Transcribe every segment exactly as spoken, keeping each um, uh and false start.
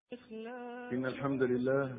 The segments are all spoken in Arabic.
إن الحمد لله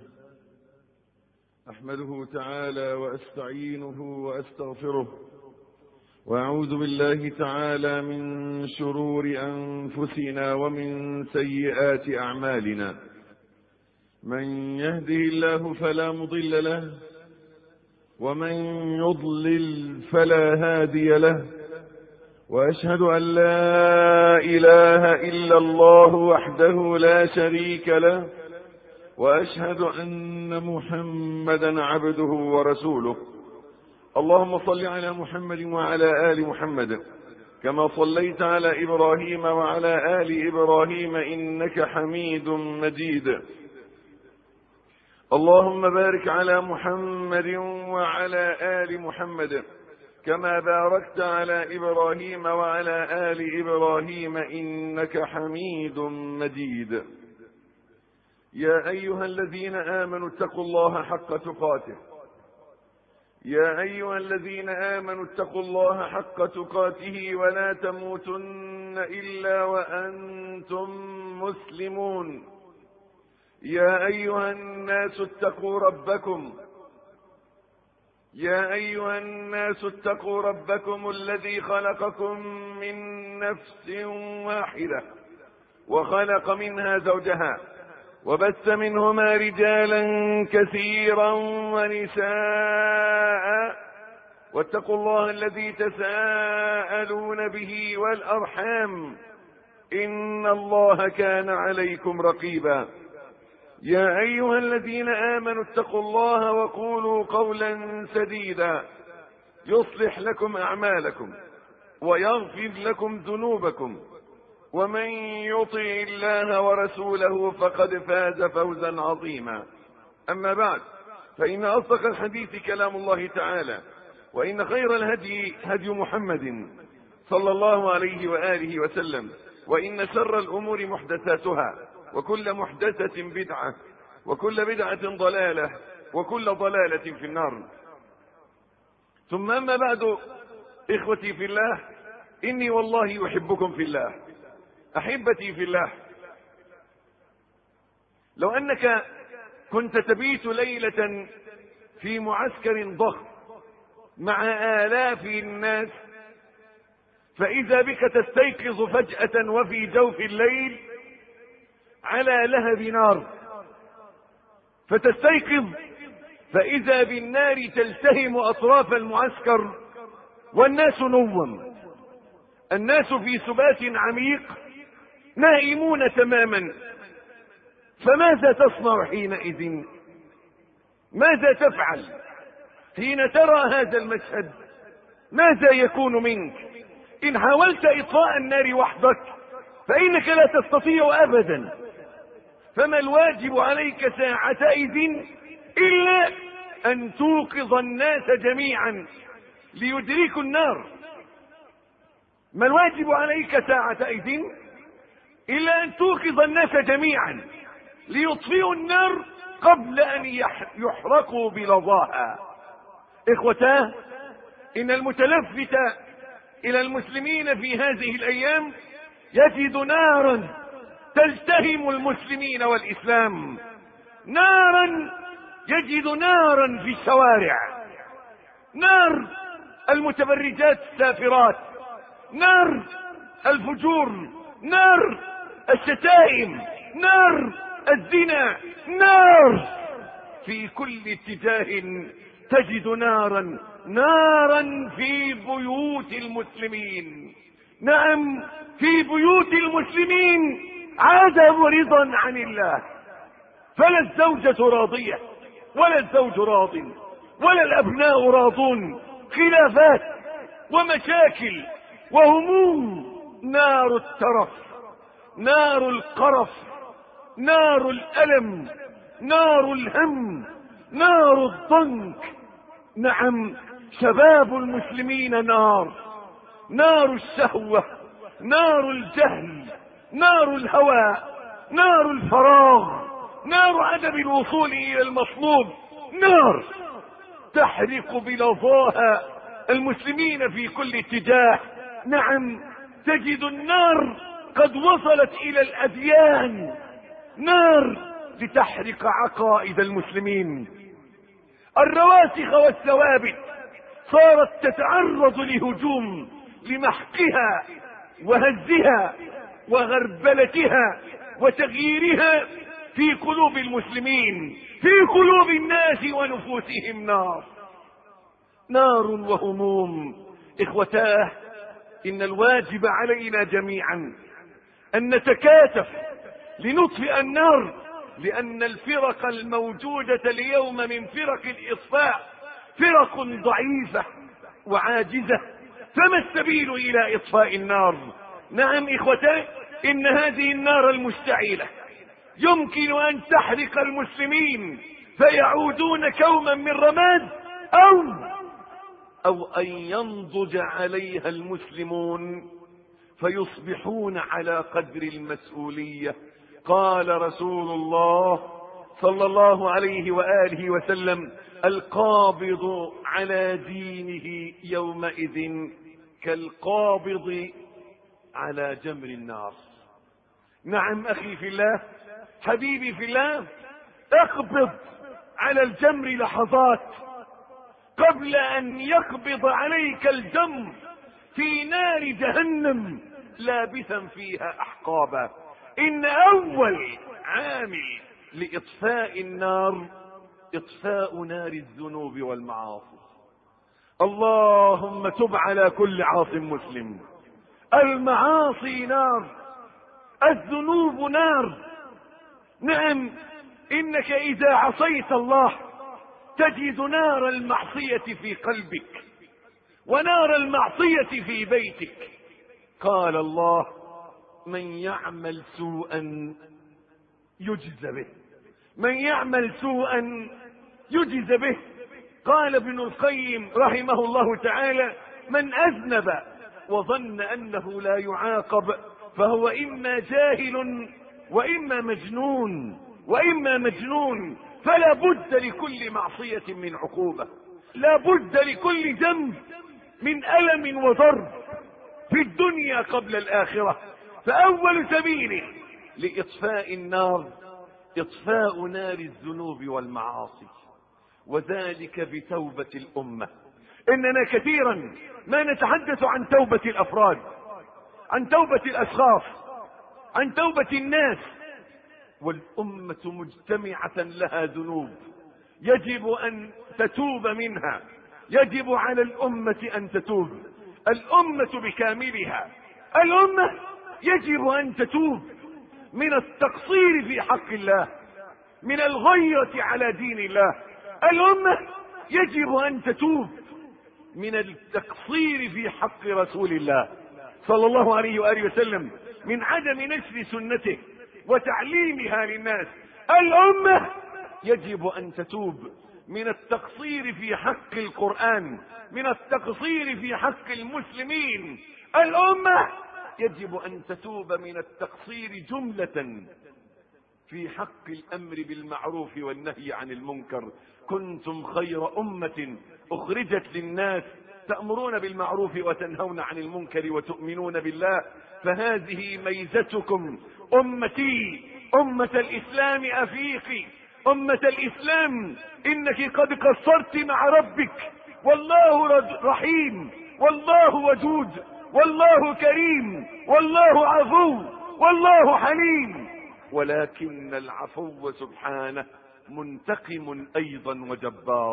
أحمده تعالى وأستعينه وأستغفره وأعوذ بالله تعالى من شرور أنفسنا ومن سيئات أعمالنا. من يهده الله فلا مضل له ومن يضلل فلا هادي له، وأشهد أن لا إله إلا الله وحده لا شريك له، وأشهد أن محمدا عبده ورسوله. اللهم صل على محمد وعلى آل محمد كما صليت على إبراهيم وعلى آل إبراهيم إنك حميد مجيد. اللهم بارك على محمد وعلى آل محمد كما باركت على إبراهيم وعلى آل إبراهيم إنك حميد مجيد. يا أيها الذين آمنوا اتقوا الله حق تقاته يا أيها الذين آمنوا اتقوا الله حق تقاته ولا تموتن إلا وأنتم مسلمون. يا أيها الناس اتقوا ربكم يا أيها الناس اتقوا ربكم الذي خلقكم من نفس واحدة وخلق منها زوجها وبث منهما رجالا كثيرا ونساء، واتقوا الله الذي تساءلون به والأرحام إن الله كان عليكم رقيبا. يا أيها الذين آمنوا اتقوا الله وقولوا قولا سديدا يصلح لكم أعمالكم ويغفر لكم ذنوبكم، ومن يطع الله ورسوله فقد فاز فوزا عظيما. أما بعد، فإن أصدق الحديث كلام الله تعالى، وإن خير الهدي هدي محمد صلى الله عليه وآله وسلم، وإن شر الأمور محدثاتها، وكل محدثة بدعة، وكل بدعة ضلالة، وكل ضلالة في النار. ثم أما بعد، إخوتي في الله، إني والله يحبكم في الله، أحبتي في الله. لو أنك كنت تبيت ليلة في معسكر ضخم مع آلاف الناس، فإذا بك تستيقظ فجأة وفي جوف الليل على لهب نار، فتستيقظ فإذا بالنار تلتهم أطراف المعسكر والناس نوم، الناس في سبات عميق نائمون تماما. فماذا تصنع حينئذ؟ ماذا تفعل حين ترى هذا المشهد؟ ماذا يكون منك؟ إن حاولت إطفاء النار وحدك فإنك لا تستطيع أبدا. فما الواجب عليك ساعتئذ إلا أن توقظ الناس جميعا ليدركوا النار. ما الواجب عليك ساعتئذ إلا أن توقظ الناس جميعا ليطفئوا النار قبل أن يحرقوا بلظاها. إخوتاه، إن المتلفت إلى المسلمين في هذه الأيام يجد نارا تلتهم المسلمين والإسلام، نارا يجد نارا في الشوارع، نار المتبرجات السافرات، نار الفجور، نار الشتائم، نار الزنا، نار في كل اتجاه تجد نارا، نارا في بيوت المسلمين. نعم، في بيوت المسلمين عدم رضا عن الله، فلا الزوجة راضية ولا الزوج راض ولا الأبناء راضون، خلافات ومشاكل وهموم. نار الترف، نار القرف، نار الألم، نار الهم، نار الضنك. نعم، شباب المسلمين نار، نار الشهوة، نار الجهل، نار الهوى، نار الفراغ، نار عدم الوصول إلى المطلوب، نار تحرق بلظاها المسلمين في كل اتجاه. نعم، تجد النار قد وصلت إلى الأديان، نار لتحرق عقائد المسلمين. الرواسخ والثوابت صارت تتعرض لهجوم لمحقها وهزها وغربلتها وتغييرها في قلوب المسلمين، في قلوب الناس ونفوسهم نار نار وهموم. إخوتاه، إن الواجب علينا جميعا أن نتكاتف لنطفئ النار، لأن الفرق الموجودة اليوم من فرق الإطفاء فرق ضعيفة وعاجزة، فما السبيل إلى إطفاء النار؟ نعم إخوتاه، إن هذه النار المشتعلة يمكن أن تحرق المسلمين فيعودون كوما من رماد، أو أو أن ينضج عليها المسلمون فيصبحون على قدر المسؤولية. قال رسول الله صلى الله عليه وآله وسلم: القابض على دينه يومئذ كالقابض على جمر النار. نعم أخي في الله، حبيبي في الله، اقبض على الجمر لحظات قبل أن يقبض عليك الجمر في نار جهنم لابثا فيها أحقابا. إن أول عامل لإطفاء النار إطفاء نار الذنوب والمعاصي. اللهم تب على كل عاص مسلم. المعاصي نار، الذنوب نار. نعم، إنك إذا عصيت الله تجد نار المعصية في قلبك ونار المعصية في بيتك. قال الله: من يعمل سوءا يجز به، من يعمل سوءا يجز به. قال ابن القيم رحمه الله تعالى: من أذنب وظن أنه لا يعاقب فهو إما جاهل وإما مجنون وإما مجنون فلا بد لكل معصية من عقوبة، لا بد لكل ذنب من ألم وضرب في الدنيا قبل الآخرة. فأول سبيل لإطفاء النار إطفاء نار الذنوب والمعاصي، وذلك بتوبة الأمة. إننا كثيرا ما نتحدث عن توبة الأفراد، عن توبة الأشخاص، عن توبة الناس، والأمة مجتمعة لها ذنوب يجب أن تتوب منها. يجب على الأمة أن تتوب، الأمة بكاملها. الأمة يجب أن تتوب من التقصير في حق الله، من الغيرة على دين الله. الأمة يجب أن تتوب من التقصير في حق رسول الله صلى الله عليه وآله وسلم، من عدم نشر سنته وتعليمها للناس. الأمة يجب أن تتوب من التقصير في حق القرآن، من التقصير في حق المسلمين. الأمة يجب أن تتوب من التقصير جملة في حق الأمر بالمعروف والنهي عن المنكر. كنتم خير أمة أخرجت للناس تأمرون بالمعروف وتنهون عن المنكر وتؤمنون بالله، فهذه ميزتكم. أمتي أمة الإسلام أفيقي، أمة الإسلام إنك قد قصرت مع ربك، والله رحيم، والله ودود، والله كريم، والله عفو، والله حليم، ولكن العفو سبحانه منتقم أيضا وجبار.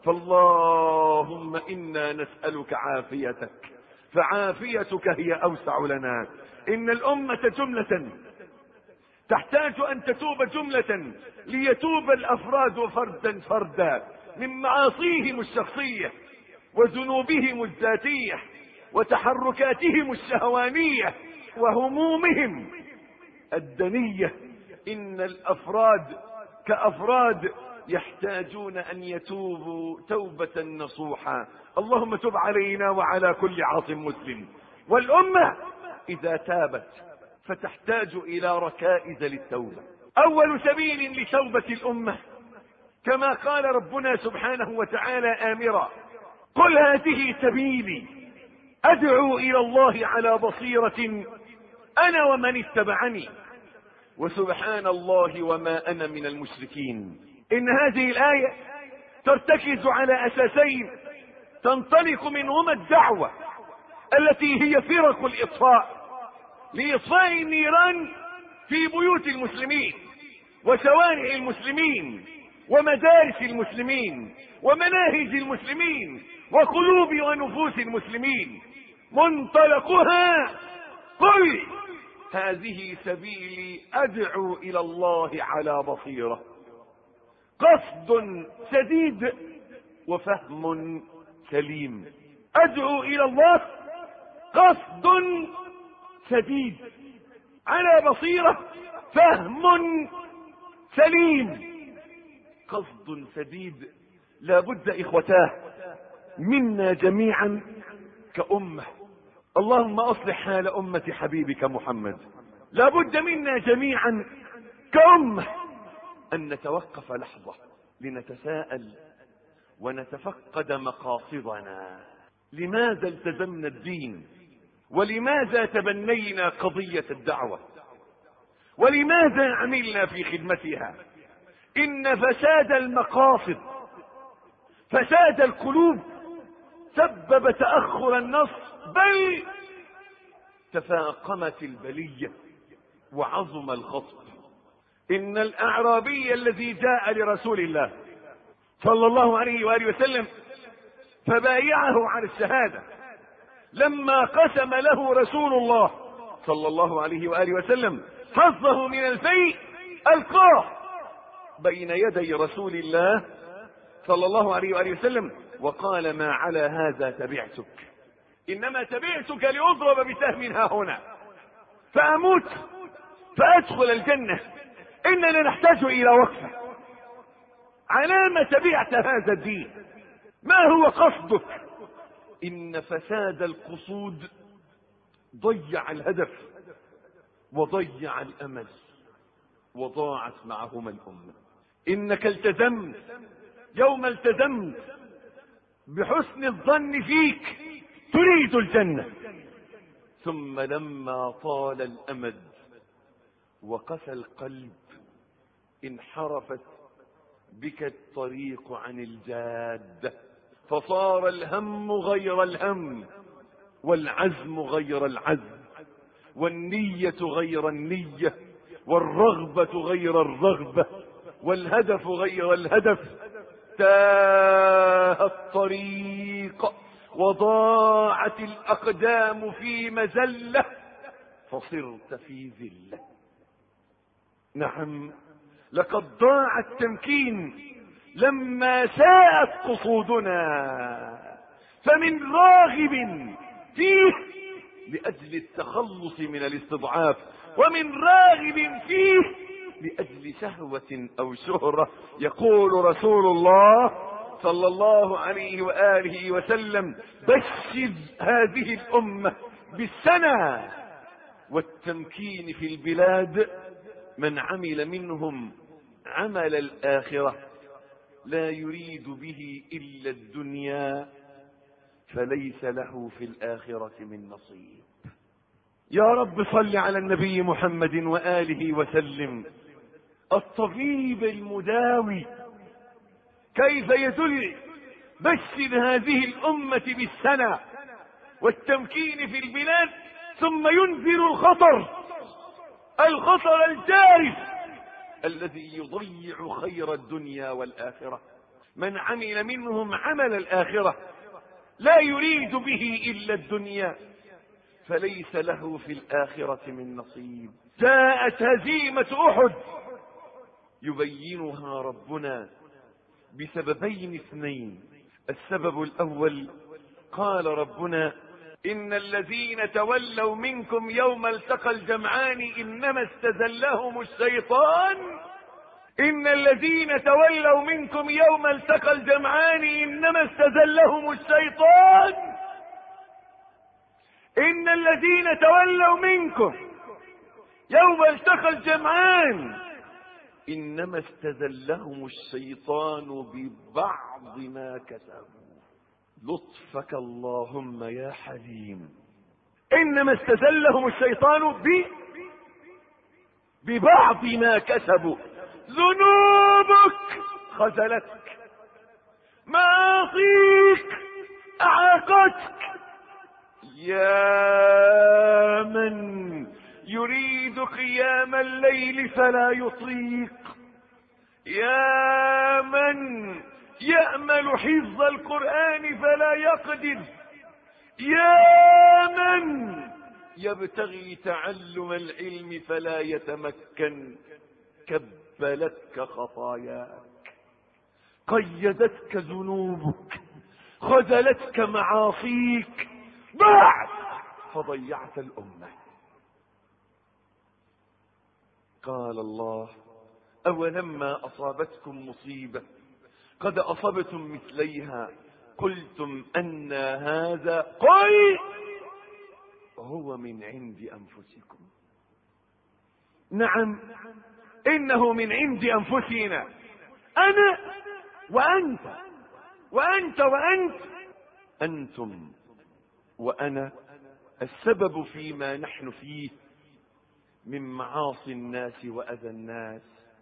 فاللهم إنا نسألك عافيتك، فعافيتك هي أوسع لنا. إن الأمة جملة تحتاج أن تتوب جملة، ليتوب الأفراد فردا فردا من معاصيهم الشخصية وذنوبهم الذاتية وتحركاتهم الشهوانية وهمومهم الدنية. إن الأفراد كأفراد يحتاجون أن يتوبوا توبة نصوحا. اللهم تب علينا وعلى كل عاص مسلم. والأمة إذا تابت فتحتاج إلى ركائز للتوبة. أول سبيل لتوبة الأمة كما قال ربنا سبحانه وتعالى آمرا: قل هذه سبيلي أدعو إلى الله على بصيرة أنا ومن اتبعني وسبحان الله وما أنا من المشركين. إن هذه الآية ترتكز على أساسين تنطلق منهما الدعوة التي هي فرق الإطفاء لإطفاء النيران في بيوت المسلمين وشوارع المسلمين ومدارس المسلمين ومناهج المسلمين وقلوب ونفوس المسلمين. منطلقها قل هذه سبيلي أدعو إلى الله على بصيرة. قصد سديد وفهم سليم. أدعو إلى الله قصد سديد على بصيرة فهم سليم. قصد سديد لا بد إخوتاه منا جميعا كأمة. اللهم أصلح حال أمة حبيبك محمد. لا بد منا جميعا كأمة أن نتوقف لحظة لنتساءل ونتفقد مقاصدنا. لماذا التزمنا الدين؟ ولماذا تبنينا قضية الدعوة؟ ولماذا عملنا في خدمتها؟ إن فساد المقاصد فساد القلوب سبب تأخر النصر، بل تفاقمت البلية وعظم الخطب. إن الأعرابي الذي جاء لرسول الله صلى الله عليه وآله وسلم فبايعه على الشهادة، لما قسم له رسول الله صلى الله عليه وآله وسلم حظه من الفيء ألقاه بين يدي رسول الله صلى الله عليه وآله وسلم وقال: ما على هذا تبعتك، إنما تبعتك لأضرب بسهم ها هنا فأموت فأدخل الجنة، إننا نحتاج إلى وقفة. على ما تبعت هذا الدين؟ ما هو قصدك؟ إن فساد القصود ضيع الهدف وضيع الأمل وضاعت معهما الأمة. إنك التزمت يوم التزمت بحسن الظن فيك تريد الجنة، ثم لما طال الأمد وقسى القلب انحرفت بك الطريق عن الجادة، فصار الهم غير الهم والعزم غير العزم والنية غير النية والرغبة غير الرغبة والهدف غير الهدف. تاه الطريق وضاعت الأقدام في مزلة فصرت في ذلة. نعم، لقد ضاع التمكين لما ساءت قصودنا، فمن راغب فيه لأجل التخلص من الاستضعاف، ومن راغب فيه لأجل شهوة أو شهرة. يقول رسول الله صلى الله عليه وآله وسلم: بشر هذه الأمة بالسنة والتمكين في البلاد من عمل منهم عمل الآخرة لا يريد به إلا الدنيا فليس له في الآخرة من نصيب. يا رب صل على النبي محمد وآله وسلم. الطبيب المداوي كيف يدل بشر هذه الأمة بالسنة والتمكين في البلاد ثم ينذر الخطر الخطر الجارف الذي يضيع خير الدنيا والآخرة. من عمل منهم عمل الآخرة لا يريد به إلا الدنيا فليس له في الآخرة من نصيب. جاءت هزيمة أحد يبينها ربنا بسببين اثنين. السبب الأول قال ربنا: إن الذين تولوا منكم يوم التقى الجمعان إنما استزلهم الشيطان إن الذين تولوا منكم يوم التقى الجمعان إنما استزلهم الشيطان إن الذين تولوا منكم يوم التقى الجمعان إنما استزلهم الشيطان ببعض ما كسبوا. لطفك اللهم يا حليم. إنما استزلهم الشيطان ب ببعض ما كسبوا. ذنوبك خذلتك، معاصيك أعاقتك. يا من يريد قيام الليل فلا يطيق، يا من يأمل حفظ القرآن فلا يقدر، يا من يبتغي تعلم العلم فلا يتمكن. كبلتك خطاياك، قيدتك ذنوبك، خذلتك معاصيك، بعد فضيعت الأمة. قال الله: أولما أصابتكم مصيبة قد أصبتم مثليها قلتم أن هذا، قل هو من عند أنفسكم. نعم، إنه من عند أنفسنا، أنا وأنت وأنت وأنت، أنتم وأنا السبب فيما نحن فيه من معاصي الناس وأذى الناس.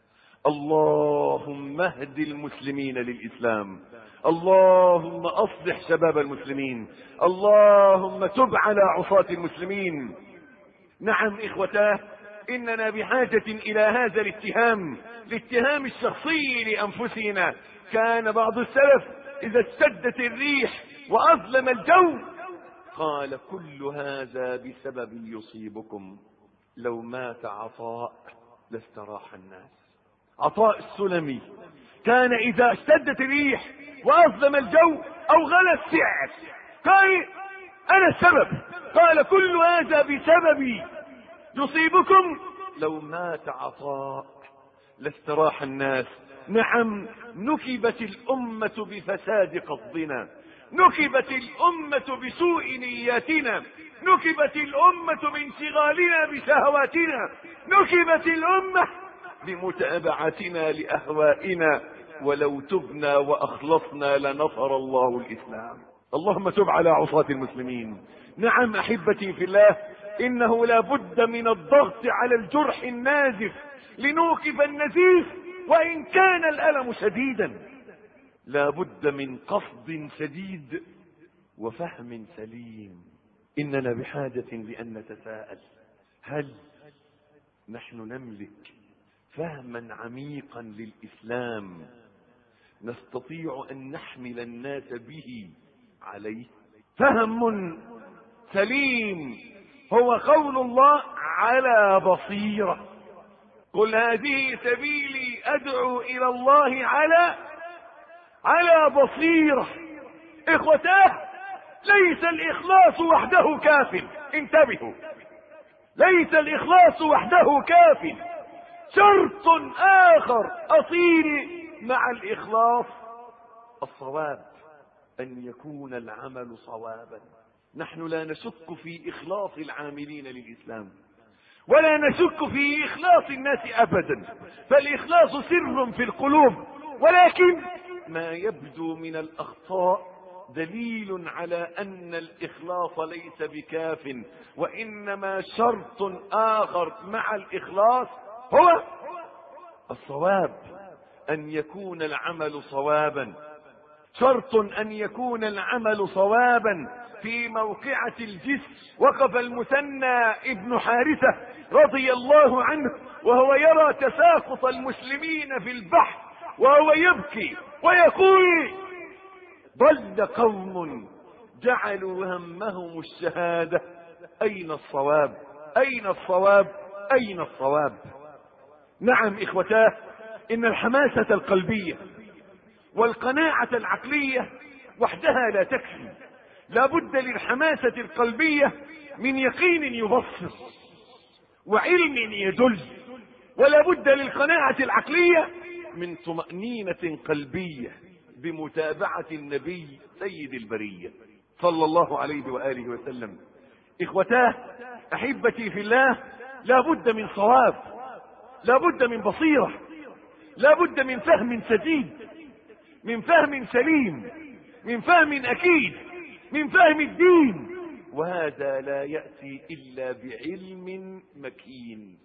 اللهم اهد المسلمين للإسلام، اللهم أصلح شباب المسلمين، اللهم تب على عصاة المسلمين. نعم إخوتاه، إننا بحاجة إلى هذا الاتهام، الاتهام الشخصي لأنفسنا. كان بعض السلف إذا اشتدت الريح وأظلم الجو قال: كل هذا بسبب يصيبكم، لو مات عطاء لاستراح الناس. عطاء السلمي كان إذا اشتدت الريح وأظلم الجو أو غلى السعر قال: أنا السبب. قال: كل هذا بسببي يصيبكم، لو مات عطاء لاستراح الناس. نعم، نكبت الأمة بفساد قصدنا، نكبت الأمة بسوء نياتنا، نكبت الأمة بانشغالنا بشهواتنا، نكبت الأمة بمتابعتنا لأهوائنا. ولو تبنا وأخلصنا لنصر الله الإسلام. اللهم تب على عصاة المسلمين. نعم أحبتي في الله، إنه لا بد من الضغط على الجرح النازف لنوقف النزيف وإن كان الألم شديدا. لا بد من قصد سديد وفهم سليم. إننا بحاجة لأن نتساءل: هل نحن نملك فهما عميقا للإسلام نستطيع أن نحمل الناس به عليه؟ فهم سليم هو قول الله: على بصيرة. قل هذه سبيلي أدعو إلى الله على على بصيرة. إخوتاه، ليس الإخلاص وحده كاف، انتبهوا، ليس الإخلاص وحده كاف، شرط آخر أصيل مع الإخلاص الصواب، أن يكون العمل صوابا. نحن لا نشك في إخلاص العاملين للإسلام، ولا نشك في إخلاص الناس أبدا، فالإخلاص سر في القلوب، ولكن ما يبدو من الأخطاء دليل على أن الإخلاص ليس بكاف، وإنما شرط آخر مع الإخلاص هو الصواب، أن يكون العمل صوابا. شرط أن يكون العمل صوابا. في موقعة الجسر وقف المثنى ابن حارثة رضي الله عنه وهو يرى تساقط المسلمين في البحر، وهو يبكي ويقول: ضل قوم جعلوا همهم الشهادة، أين الصواب؟ أين الصواب؟ أين الصواب؟ نعم إخوتاه، إن الحماسة القلبية والقناعة العقلية وحدها لا تكفي، لا بد للحماسة القلبية من يقين يبصر وعلم يدل، ولا بد للقناعة العقلية من طمأنينة قلبية بمتابعة النبي سيد البرية صلى الله عليه وآله وسلم. إخوتاه أحبتي في الله، لا بد من صواب، لا بد من بصيرة، لا بد من فهم سديد، من فهم سليم، من فهم أكيد، من فهم الدين. وهذا لا يأتي إلا بعلم مكين.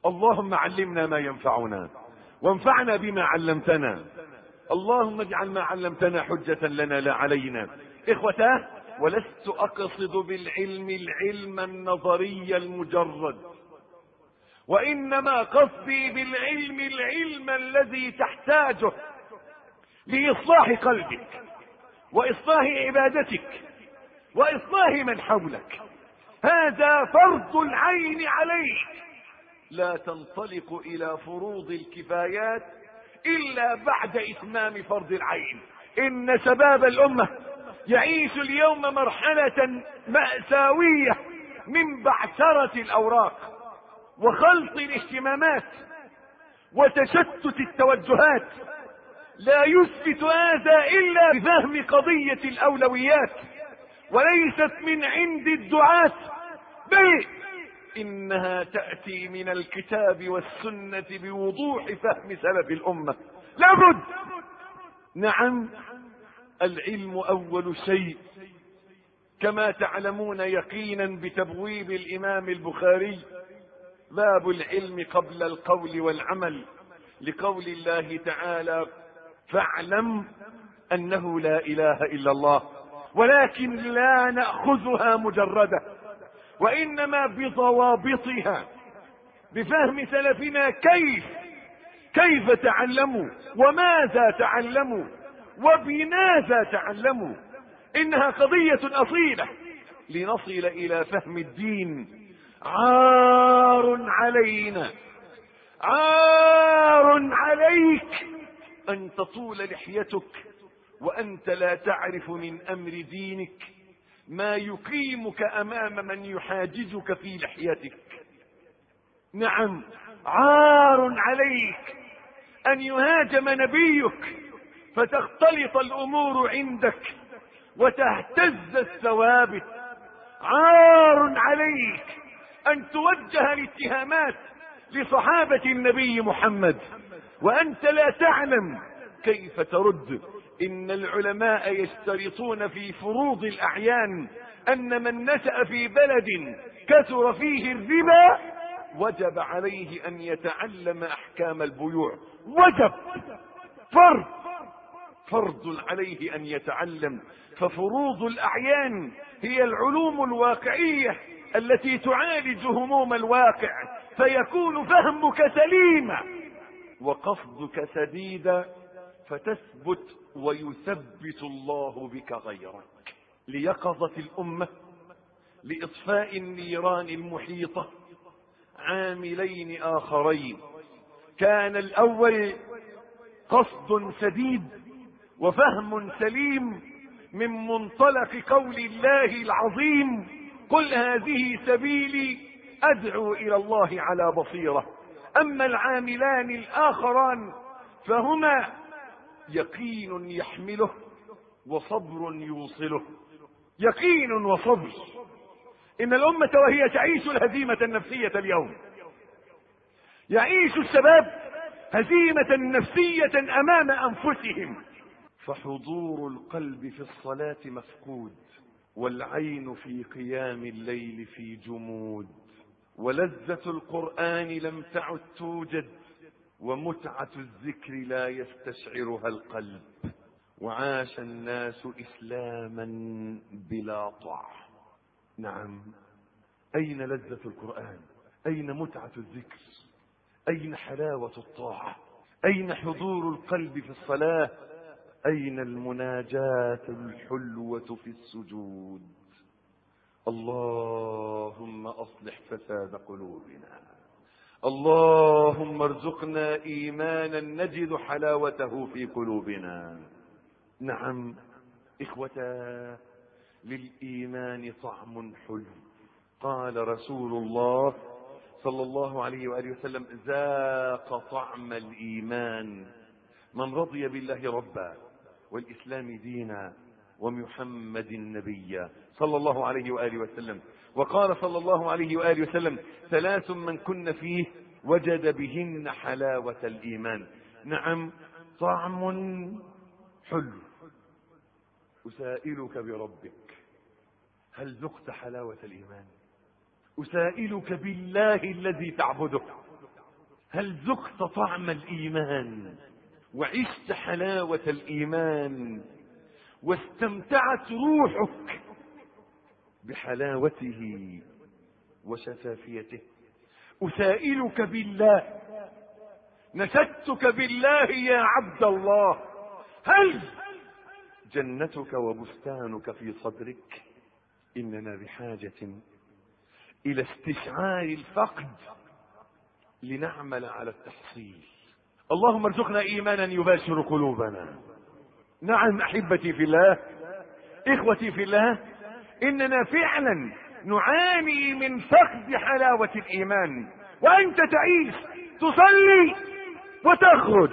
اللهم علمنا ما ينفعنا وانفعنا بما علمتنا. اللهم اجعل ما علمتنا حجة لنا لا علينا. إخوتاه، ولست أقصد بالعلم العلم النظري المجرد، وإنما قصدي بالعلم العلم الذي تحتاجه لإصلاح قلبك وإصلاح عبادتك وإصلاح من حولك. هذا فرض العين عليك. لا تنطلق إلى فروض الكفايات إلا بعد إتمام فرض العين. إن شباب الأمة يعيش اليوم مرحلة مأساوية من بعثرة الأوراق وخلط الاهتمامات وتشتت التوجهات. لا يثبت هذا إلا بفهم قضية الأولويات، وليست من عند الدعاة، بل إنها تأتي من الكتاب والسنة بوضوح فهم سلف الأمة. لابد. نعم، العلم أول شيء، كما تعلمون يقينا بتبويب الإمام البخاري باب العلم قبل القول والعمل، لقول الله تعالى: فاعلم أنه لا إله إلا الله. ولكن لا نأخذها مجردة، وإنما بضوابطها، بفهم سلفنا كيف كيف تعلموا وماذا تعلموا وبماذا تعلموا. إنها قضية أصيلة لنصل إلى فهم الدين. عار علينا، عار عليك أن تطول لحيتك وأنت لا تعرف من أمر دينك ما يقيمك أمام من يحاججك في لحيتك. نعم، عار عليك أن يهاجم نبيك فتختلط الأمور عندك وتهتز الثوابت. عار عليك أن توجه الاتهامات لصحابة النبي محمد وأنت لا تعلم كيف ترد. إن العلماء يشترطون في فروض الأعيان أن من نشأ في بلد كثر فيه الربا وجب عليه أن يتعلم أحكام البيوع. وجب، فرض، فرض عليه أن يتعلم. ففروض الأعيان هي العلوم الواقعية التي تعالج هموم الواقع، فيكون فهمك سليما وقصدك سديدا، فتثبت ويثبت الله بك غيرك. ليقظة الأمة لإطفاء النيران المحيطة عاملين آخرين. كان الأول قصد سديد وفهم سليم من منطلق قول الله العظيم: قل هذه سبيلي أدعو إلى الله على بصيرة. أما العاملان الآخران فهما يقين يحمله وصبر يوصله. يقين وصبر. إن الأمة وهي تعيش الهزيمة النفسية اليوم، يعيش الشباب هزيمة نفسية أمام أنفسهم، فحضور القلب في الصلاة مفقود، والعين في قيام الليل في جمود، ولذة القرآن لم تعد توجد، ومتعة الذكر لا يستشعرها القلب. وعاش الناس إسلاما بلا طاعة. نعم، أين لذة القرآن؟ أين متعة الذكر؟ أين حلاوة الطاعة؟ أين حضور القلب في الصلاة؟ أين المناجاة الحلوة في السجود؟ اللهم أصلح فساد قلوبنا، اللهم ارزقنا إيمانا نجد حلاوته في قلوبنا. نعم إخوة، للإيمان طعم حلو. قال رسول الله صلى الله عليه وآله وسلم: ذاق طعم الإيمان من رضي بالله ربا والإسلام دينا ومحمد نبيا صلى الله عليه وآله وسلم. وقال صلى الله عليه وآله وسلم: ثلاث من كن فيه وجد بهن حلاوة الإيمان. نعم، طعم حلو. أسائلك بربك: هل ذقت حلاوة الإيمان؟ أسائلك بالله الذي تعبده: هل ذقت طعم الإيمان وعشت حلاوة الإيمان واستمتعت روحك بحلاوته وشفافيته؟ أسائلك بالله، نشدتك بالله يا عبد الله، هل جنتك وبستانك في صدرك؟ إننا بحاجة إلى استشعار الفقد لنعمل على التحصيل. اللهم ارزقنا إيمانا يباشر قلوبنا. نعم أحبتي في الله، إخوتي في الله، إننا فعلا نعاني من فقد حلاوة الإيمان. وأنت تعيش تصلي وتخرج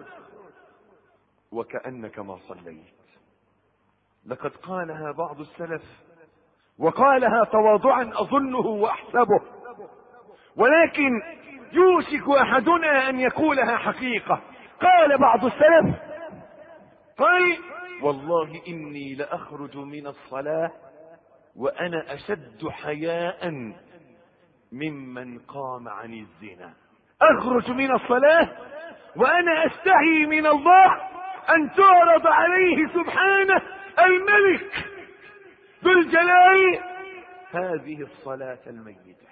وكأنك ما صليت. لقد قالها بعض السلف، وقالها تواضعا أظنه وأحسبه، ولكن يوشك أحدنا أن يقولها حقيقة. قال بعض السلف، قال: والله إني لأخرج من الصلاة وأنا أشد حياء ممن قام عن الزنا. أخرج من الصلاة وأنا أستحي من الله أن تعرض عليه سبحانه الملك ذو الجلال هذه الصلاة الميتة.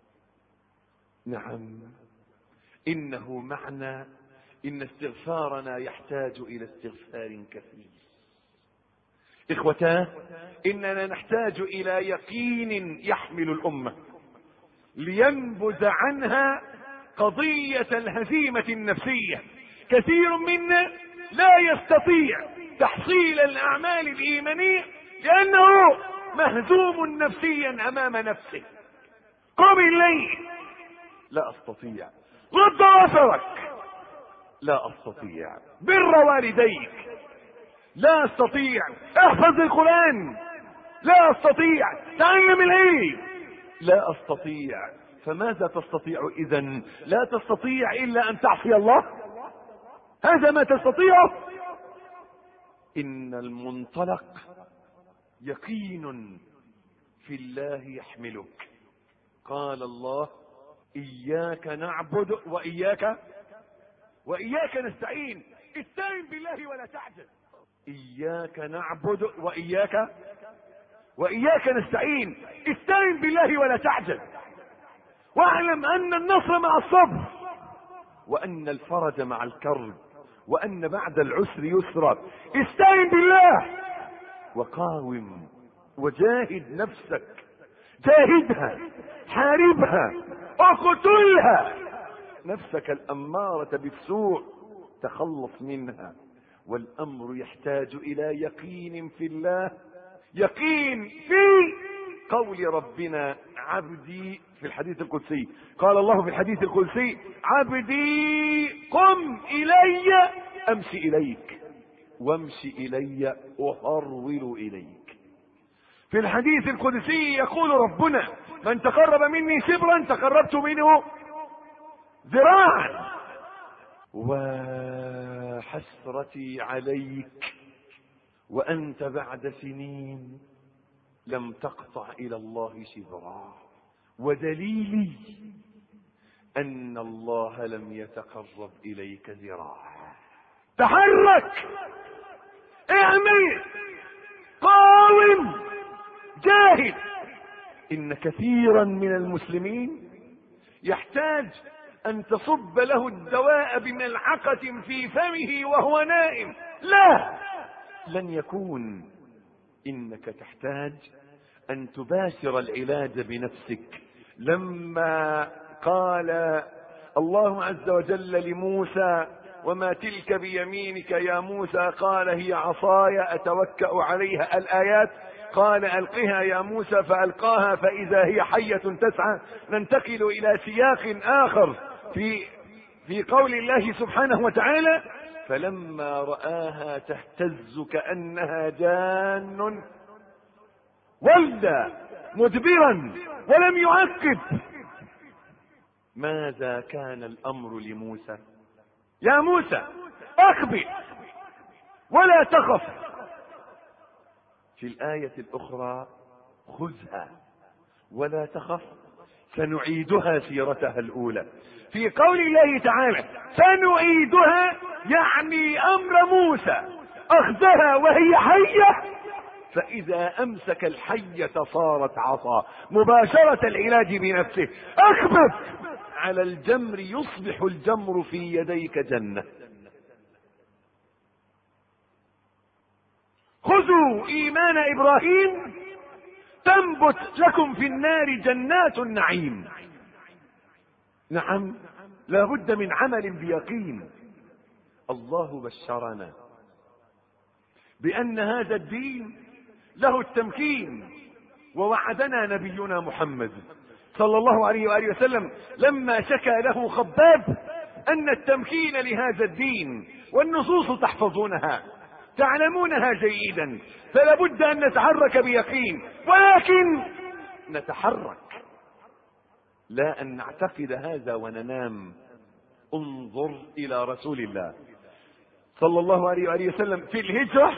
نعم، إنه معنى إن استغفارنا يحتاج إلى استغفار كثير. إخوتاه، إننا نحتاج إلى يقين يحمل الأمة لينبذ عنها قضية الهزيمة النفسية. كثير منا لا يستطيع تحصيل الأعمال الإيمانية لأنه مهزوم نفسيا أمام نفسه. قم الليل، لا أستطيع. رد بصرك، لا أستطيع. بر والديك، لا أستطيع. احفظ القرآن، لا أستطيع. تعلم العلم، لا أستطيع. فماذا تستطيع إذن؟ لا تستطيع إلا أن تعصي الله، هذا ما تستطيعه. إن المنطلق يقين في الله يحملك. قال الله: إياك نعبد وإياك وإياك نستعين. استعن بالله ولا تعجز. إياك نعبد وإياك وإياك نستعين. استعن بالله ولا تعجز، واعلم أن النصر مع الصبر، وأن الفرج مع الكرب، وأن بعد العسر يسرا. استعن بالله وقاوم وجاهد نفسك، جاهدها، حاربها، اقتلها. نفسك الأمارة بالسوء تخلص منها. والأمر يحتاج إلى يقين في الله، يقين في قول ربنا: عبدي، في الحديث القدسي قال الله في الحديث القدسي: عبدي قم إلي أمشي إليك، وامشي إلي أهرول إليك. في الحديث القدسي يقول ربنا: من تقرب مني شبرا تقربت منه ذراعا. وحسرتي عليك وأنت بعد سنين لم تقطع إلى الله شبرا، ودليلي أن الله لم يتقرب إليك ذراعا. تحرك، اعمل، قاوم، جاهد. إن كثيرا من المسلمين يحتاج أن تصب له الدواء بملعقة في فمه وهو نائم. لا، لن يكون. إنك تحتاج أن تباشر العلاج بنفسك. لما قال الله عز وجل لموسى: وما تلك بيمينك يا موسى؟ قال: هي عصاي أتوكأ عليها. الآيات: قال: ألقها يا موسى فألقاها فإذا هي حية تسعى. ننتقل إلى سياق آخر في في قول الله سبحانه وتعالى: فلما رآها تهتز كأنها جان ولى مدبرا ولم يعقب. ماذا كان الأمر لموسى؟ يا موسى أقبل ولا تخف. في الآية الأخرى: خذها ولا تخف سنعيدها سيرتها الأولى. في قول الله تعالى سنعيدها يعني أمر موسى أخذها وهي حية، فإذا أمسك الحية صارت عصا، مباشرة العلاج بنفسه. أخبث على الجمر يصبح الجمر في يديك جنة. خذوا إيمان إبراهيم تنبت لكم في النار جنات النعيم. نعم، لا بد من عمل بيقين. الله بشرنا بأن هذا الدين له التمكين، ووعدنا نبينا محمد صلى الله عليه وآله وسلم لما شكى له خباب أن التمكين لهذا الدين، والنصوص تحفظونها تعلمونها جيدا، فلا بد أن نتحرك بيقين، ولكن نتحرك لا أن نعتقد هذا وننام. انظر إلى رسول الله صلى الله عليه وآله وسلم في الهجرة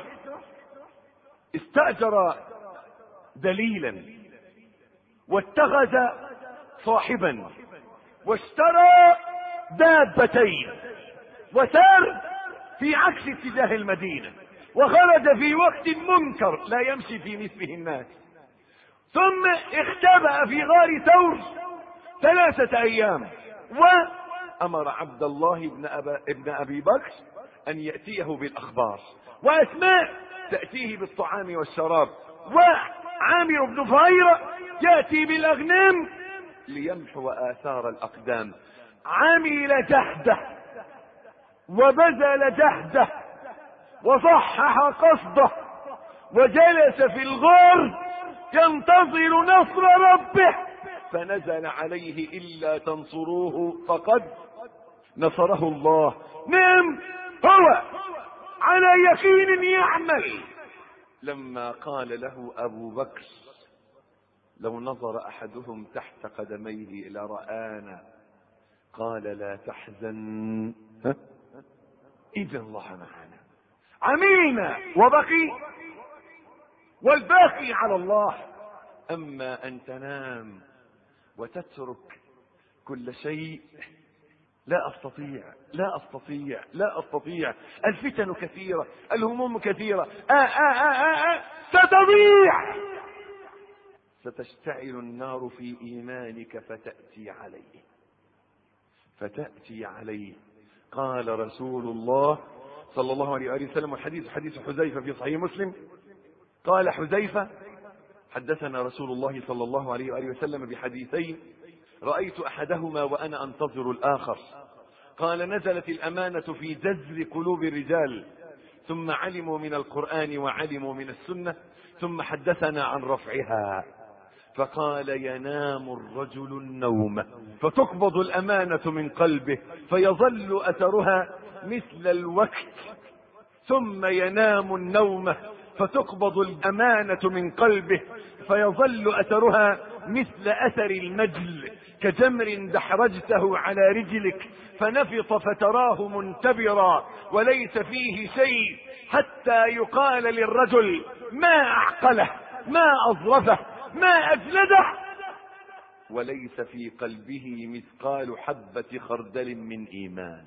استأجر دليلا واتخذ صاحبا واشترى دابتين وسار في عكس اتجاه المدينة، وخرج في وقت منكر لا يمشي في مثله الناس، ثم اختبأ في غار ثور ثلاثة أيام، وأمر عبد الله بن, أبا ابن أبي بكر أن يأتيه بالأخبار، وأسماء تأتيه بالطعام والشراب، وعامر بن فهيرة يأتي بالأغنام ليمحو آثار الأقدام. عمل جهده وبذل جهده وصحح قصده وجلس في الغار ينتظر نصر ربه، فنزل عليه إلا تنصروه فقد نصره الله. نعم، هو على يقين يعمل. لما قال له أبو بكر لو نظر أحدهم تحت قدميه لرآنا، قال لا تحزن إذا الله معنا. عملنا وبقي، والباقي على الله. أما أن تنام وتترك كل شيء، لا أستطيع لا أستطيع لا أستطيع. الفتن كثيرة، الهموم كثيرة، آه آه آه آه آه ستضيع. ستشتعل النار في إيمانك فتأتي عليه فتأتي عليه قال رسول الله صلى الله عليه وآله وسلم، والحديث حديث حذيفة في صحيح مسلم، قال حذيفة حدثنا رسول الله صلى الله عليه وآله وسلم بحديثين رأيت أحدهما وأنا أنتظر الآخر. قال نزلت الأمانة في جذر قلوب الرجال، ثم علموا من القرآن وعلموا من السنة، ثم حدثنا عن رفعها. فقال ينام الرجل النوم فتقبض الأمانة من قلبه فيظل أثرها مثل الوقت، ثم ينام النوم فتقبض الأمانة من قلبه فيظل أثرها مثل أثر المجل، كجمر دحرجته على رجلك فنفط فتراه منتبرا وليس فيه شيء، حتى يقال للرجل ما أعقله ما أظرفه ما أجلده، وليس في قلبه مثقال حبة خردل من إيمان.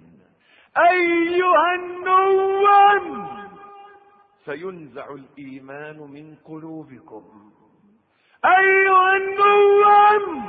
أيها النوام سينزع الإيمان من قلوبكم. أيها النوام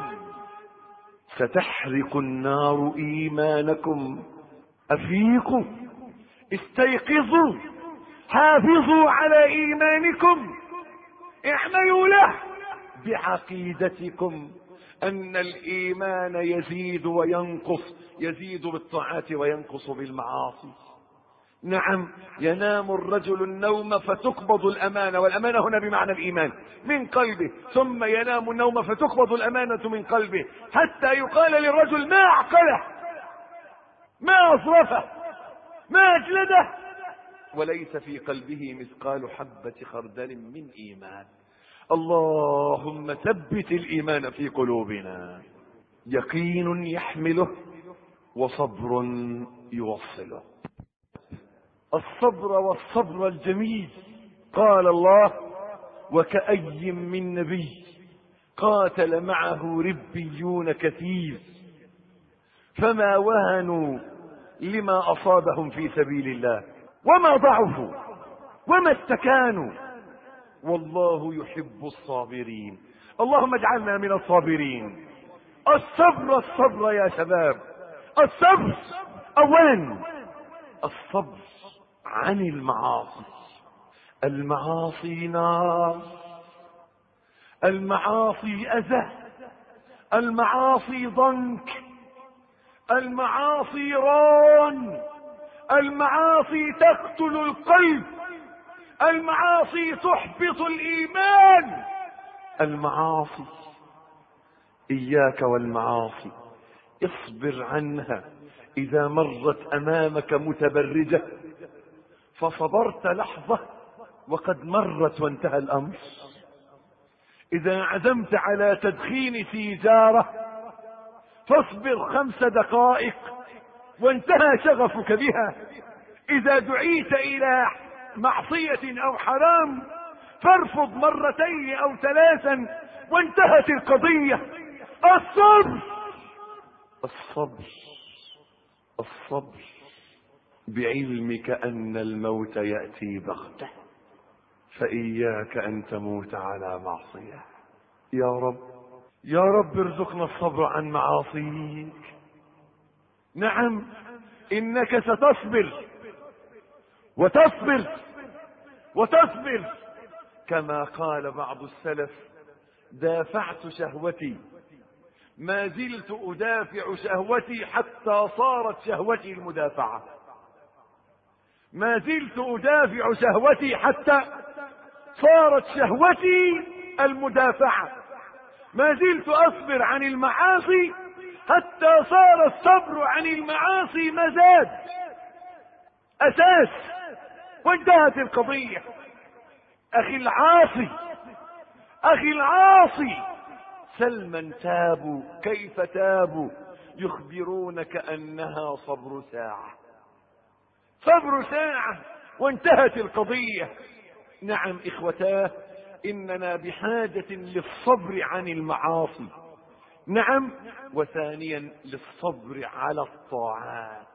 ستحرق النار إيمانكم. أفيقوا، استيقظوا، حافظوا على إيمانكم، اعملوا له بعقيدتكم أن الإيمان يزيد وينقص، يزيد بالطاعات وينقص بالمعاصي. نعم، ينام الرجل النوم فتقبض الأمانة، والأمانة هنا بمعنى الإيمان من قلبه، ثم ينام النوم فتقبض الأمانة من قلبه حتى يقال للرجل ما أعقله ما أصرفه ما أجلده، وليس في قلبه مثقال حبة خردل من إيمان. اللهم ثبت الإيمان في قلوبنا. يقين يحمله وصبر يوصله. الصبر والصبر الجميل. قال الله وكأي من نبي قاتل معه ربيون كثير فما وهنوا لما أصابهم في سبيل الله وما ضعفوا وما استكانوا والله يحب الصابرين. اللهم اجعلنا من الصابرين. الصبر الصبر يا شباب. الصبر اولا الصبر عن المعاصي. المعاصي نار، المعاصي اذى، المعاصي ضنك، المعاصي ران، المعاصي تقتل القلب، المعاصي تحبط الايمان. المعاصي اياك والمعاصي، اصبر عنها. اذا مرت امامك متبرجة فصبرت لحظة وقد مرت وانتهى الامر. اذا عزمت على تدخين سيجارة فاصبر خمس دقائق وانتهى شغفك بها. اذا دعيت الى معصية او حرام فارفض مرتين او ثلاثا وانتهت القضية. الصبر الصبر الصبر بعلمك ان الموت يأتي بغتة، فإياك ان تموت على معصية. يا رب يا رب ارزقنا الصبر عن معاصيك. نعم انك ستصبر وتصبر وتصبر كما قال بعض السلف: دافعت شهوتي ما زلت أدافع شهوتي حتى صارت شهوتي المدافعة. ما زلت أدافع شهوتي حتى صارت شهوتي المدافعة. ما زلت أصبر عن المعاصي حتى صار الصبر عن المعاصي مزاج أساس وانتهت القضية. أخي العاصي أخي العاصي سل من تابوا كيف تابوا يخبرونك أنها صبر ساعة، صبر ساعة وانتهت القضية. نعم إخوتاه، إننا بحاجة للصبر عن المعاصي. نعم، وثانيا للصبر على الطاعات.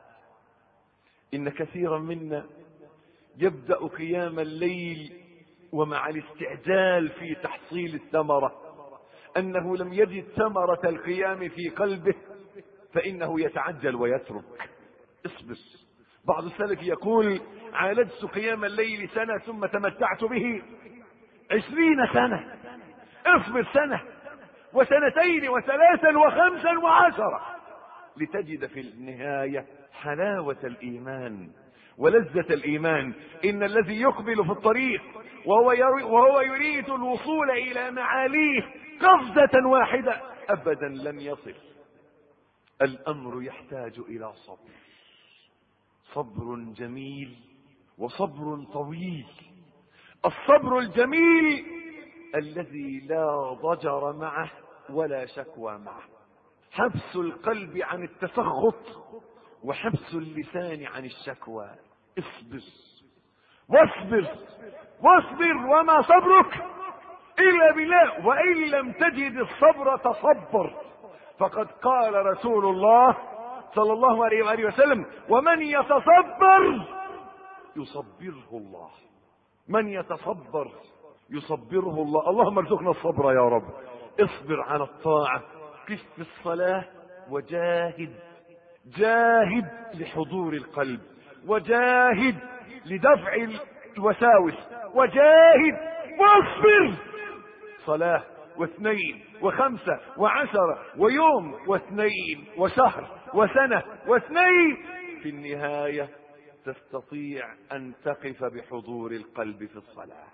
إن كثيرا منا يبدأ قيام الليل ومع الاستعجال في تحصيل الثمرة أنه لم يجد ثمرة القيام في قلبه فإنه يتعجل ويترك. اصبر. بعض السلف يقول: عالجت قيام الليل سنة ثم تمتعت به عشرين سنة. اصبر سنة وسنتين وثلاثا وخمسا وعشرة لتجد في النهاية حلاوة الإيمان ولذة الإيمان. إن الذي يقبل في الطريق وهو, وهو يريد الوصول إلى معاليه قفزة واحدة أبدا لن يصل. الأمر يحتاج إلى صبر، صبر جميل وصبر طويل. الصبر الجميل الذي لا ضجر معه ولا شكوى معه، حبس القلب عن التسخط وحبس اللسان عن الشكوى. اصبر واصبر واصبر وما صبرك إلا بالله، وإن لم تجد الصبر تصبر. فقد قال رسول الله صلى الله عليه وآله وسلم: ومن يتصبر يصبره الله. من يتصبر يصبره الله. اللهم ارزقنا الصبر يا رب. اصبر على الطاعة، قف في الصلاة وجاهد، جاهد لحضور القلب، وجاهد لدفع الوساوس، وجاهد واصبر. صلاة واثنين وخمسة وعشرة ويوم واثنين وشهر وسنة واثنين، في النهاية تستطيع أن تقف بحضور القلب في الصلاة.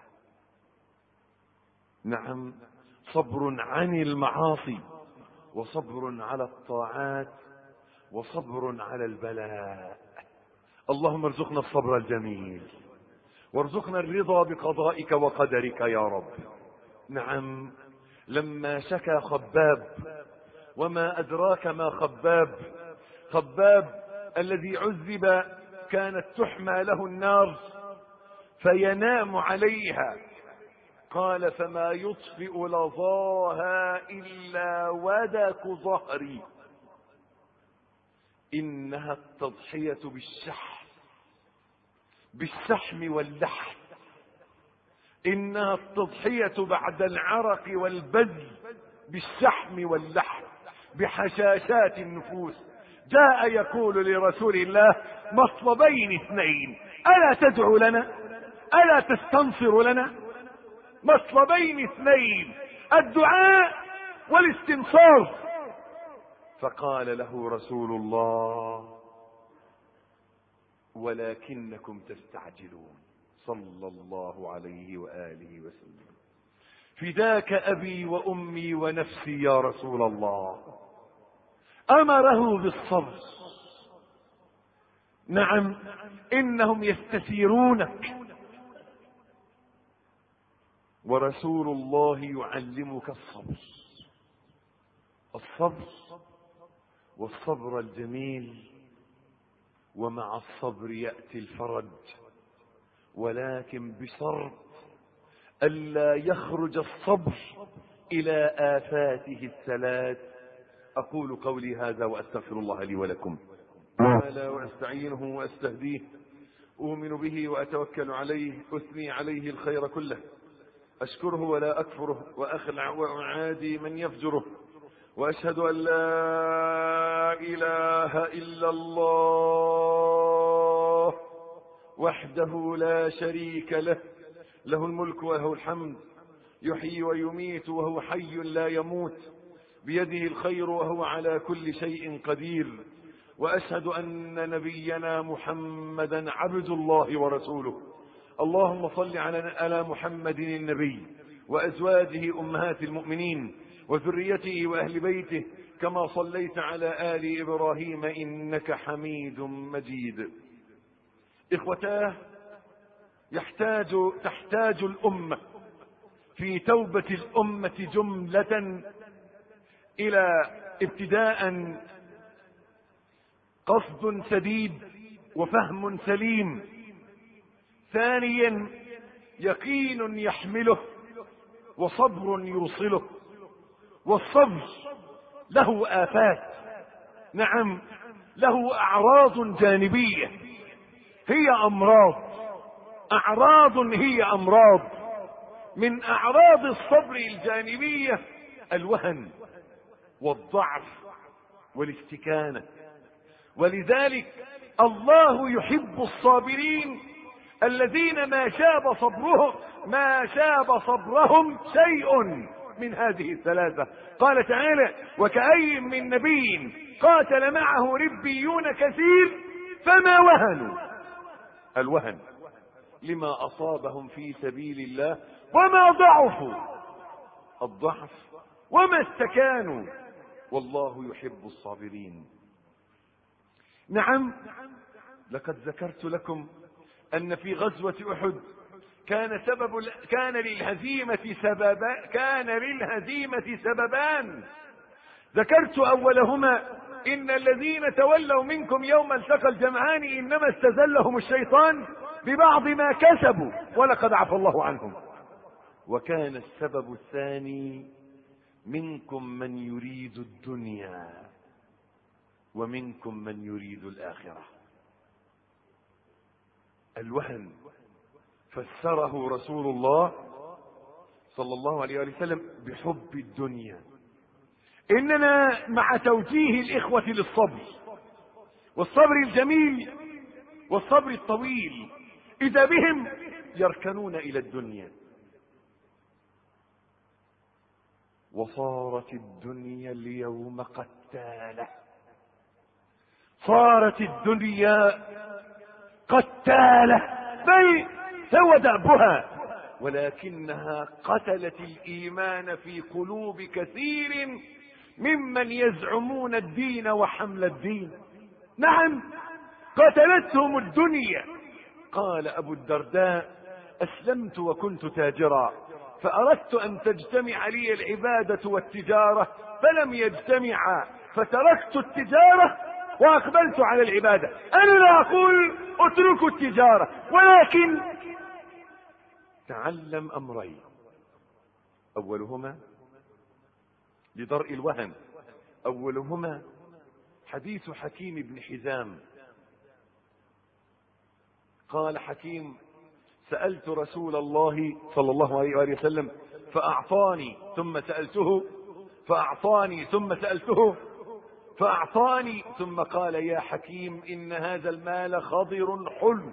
نعم، صبر عن المعاصي وصبر على الطاعات وصبر على البلاء. اللهم ارزقنا الصبر الجميل وارزقنا الرضا بقضائك وقدرك يا رب. نعم، لما شكى خباب، وما أدراك ما خباب، خباب الذي عذب كانت تحمى له النار فينام عليها قال فما يطفئ لظاها إلا ودك ظهري. إنها التضحية بالشحم بالشحم واللحم، إنها التضحية بعد العرق والبذل بالشحم واللحم بحشاشات النفوس. جاء يقول لرسول الله مطلبين اثنين، ألا تدعو لنا؟ ألا تستنصر لنا؟ مطلبين اثنين، الدعاء والاستنصار. فقال له رسول الله ولكنكم تستعجلون صلى الله عليه وآله وسلم. فداك أبي وأمي ونفسي يا رسول الله. أمره بالصبر. نعم، إنهم يستثيرونك ورسول الله يعلمك الصبر، الصبر والصبر الجميل، ومع الصبر يأتي الفرج، ولكن بشرط ألا يخرج الصبر إلى آفاته الثلاث. أقول قولي هذا وأستغفر الله لي ولكم ولا وأستعينه وأستهديه، أؤمن به وأتوكل عليه، أثني عليه الخير كله، أشكره ولا أكفره، وأخلع وأعادي من يفجره، وأشهد أن لا إله إلا الله وحده لا شريك له، له الملك وله الحمد، يحيي ويميت وهو حي لا يموت، بيده الخير وهو على كل شيء قدير. وأشهد أن نبينا محمدا عبد الله ورسوله. اللهم صل على محمد النبي وأزواجه أمهات المؤمنين وذريته وأهل بيته كما صليت على آل إبراهيم إنك حميد مجيد. إخوتاه، يحتاج تحتاج الأمة في توبة الأمة جملة إلى ابتداء قصد سديد وفهم سليم، ثانيا يقين يحمله وصبر يوصله. والصبر له آفات، نعم له أعراض جانبية، هي أمراض، أعراض هي أمراض. من أعراض الصبر الجانبية الوهن والضعف والاستكانة. ولذلك الله يحب الصابرين الذين ما شاب صبرهم ما شاب صبرهم شيء من هذه الثلاثة. قال تعالى وكأي من نبي قاتل معه ربيون كثير فما وهنوا، الوهن لما أصابهم في سبيل الله، وما ضعفوا، الضعف، وما استكانوا، والله يحب الصابرين. نعم، لقد ذكرت لكم أن في غزوة أحد كان سبب كان للهزيمة سببا كان للهزيمة سببان. ذكرت أولهما إن الذين تولوا منكم يوم التقى الجمعان إنما استزلهم الشيطان ببعض ما كسبوا ولقد عفى الله عنهم. وكان السبب الثاني منكم من يريد الدنيا ومنكم من يريد الآخرة. الوهن فسره رسول الله صلى الله عليه وسلم بحب الدنيا. إننا مع توجيه الإخوة للصبر، والصبر الجميل والصبر الطويل، إذا بهم يركنون إلى الدنيا. وصارت الدنيا اليوم قتالة، صارت الدنيا قتالة، بل هو دأبها، ولكنها قتلت الإيمان في قلوب كثير ممن يزعمون الدين وحمل الدين. نعم، قتلتهم الدنيا. قال أبو الدرداء أسلمت وكنت تاجرا فأردت أن تجتمع لي العبادة والتجارة فلم يجتمعا، فتركت التجارة وأقبلت على العبادة. أنا لا أقول اتركوا التجارة، ولكن تعلم أمرين: أولهما لدرء الوهن، أولهما حديث حكيم بن حزام. قال حكيم: سألت رسول الله صلى الله عليه وآله وسلم فأعطاني، ثم سألته فأعطاني، ثم سألته فأعطاني، ثم قال: يا حكيم إن هذا المال خضر حلو،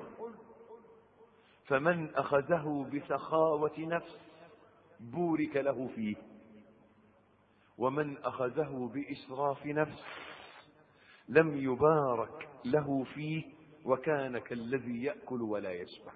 فمن أخذه بسخاوة نفس بورك له فيه، ومن أخذه بإسراف نفس لم يبارك له فيه، وكان كالذي يأكل ولا يشبع.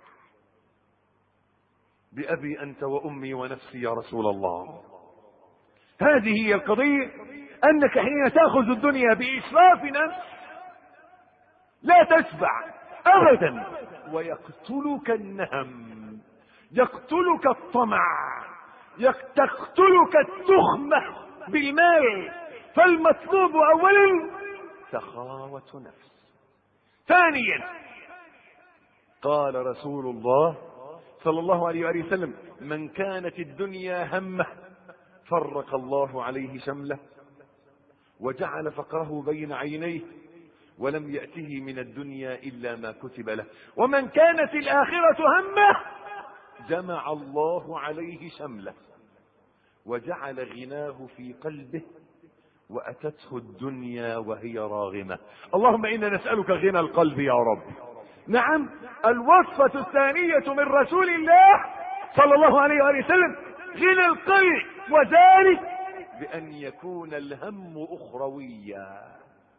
بأبي أنت وأمي ونفسي يا رسول الله، هذه هي القضية، أنك حين تأخذ الدنيا بإسراف نفس لا تشبع أبدا، ويقتلك النهم، يقتلك الطمع، تقتلك التخمة بالمال. فالمطلوب أولا سخاوة نفس. ثانيا قال رسول الله صلى الله عليه وآله وسلم: من كانت الدنيا همه فرق الله عليه شمله وجعل فقره بين عينيه، ولم يأته من الدنيا إلا ما كتب له. ومن كانت الآخرة همه جمع الله عليه شمله وجعل غناه في قلبه، وأتته الدنيا وهي راغمة. اللهم إنا نسألك غنى القلب يا رب. نعم، الوصفة الثانية من رسول الله صلى الله عليه وآله وسلم غنى القلب، وذلك بأن يكون الهم أخرويا.